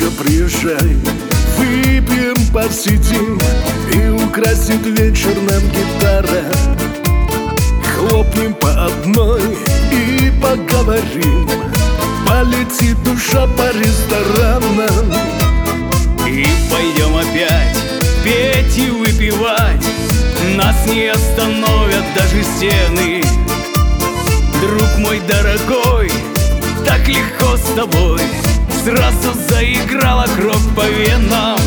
только приезжай. Выпьем, посидим, и украсит вечер нам гитара. Хлопнем по одной и поговорим. Полетит душа по ресторанам. И пойдем опять петь и выпивать. Нас не остановят даже стены. Друг мой дорогой, так легко с тобой. Сразу заиграла кровь по венам.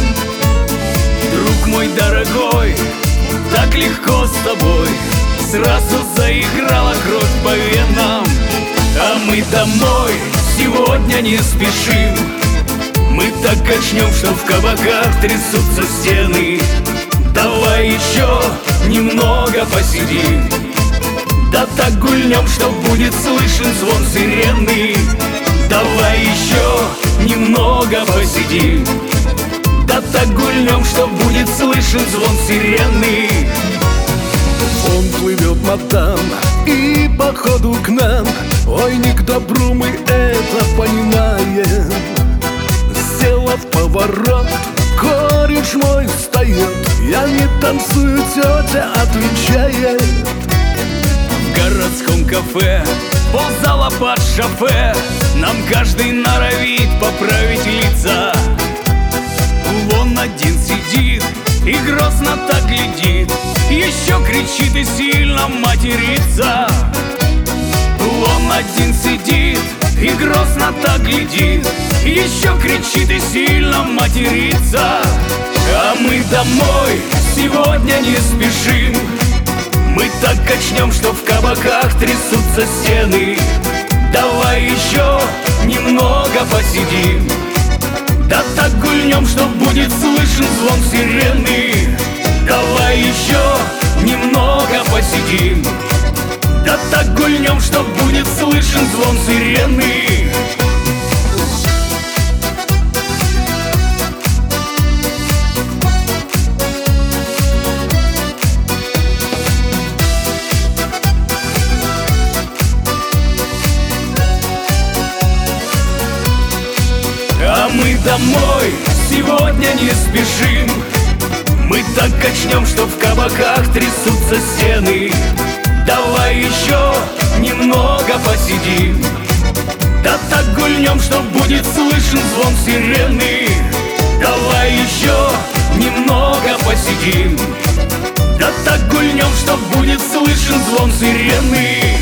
Друг мой дорогой, так легко с тобой. Сразу заиграла кровь по венам. А мы домой сегодня не спешим. Мы так качнем, что в кабаках трясутся стены. Давай еще немного посидим. Да так гульнем, что будет слышен звон сирены. Давай еще немного посидим. Да так гульнем, что будет слышен звон сирены. Он плывет, мадам, и походу к нам. Ой, не к добру, мы это понимаем. Сделав поворот, кореш мой встает. Я не танцую, тетя отвечает. В городском кафе ползала под шофе. Нам каждый норовит поправить лица. Вон один сидит и грозно так глядит, еще кричит и сильно матерится. Вон один сидит и грозно так глядит, еще кричит и сильно матерится. А мы домой сегодня не спешим. Мы так качнем, что в кабаках трясутся стены. Давай еще немного посидим. Да так гульнем, что будет слышен звон сирены. Давай еще немного посидим. Да так гульнем, что будет слышен звон сирены. А мы домой сегодня не спешим. Мы так качнем, что в кабаках трясутся стены. Давай еще немного посидим. Да так гульнем, что будет слышен звон сирены. Давай еще немного посидим. Да так гульнем, что будет слышен звон сирены.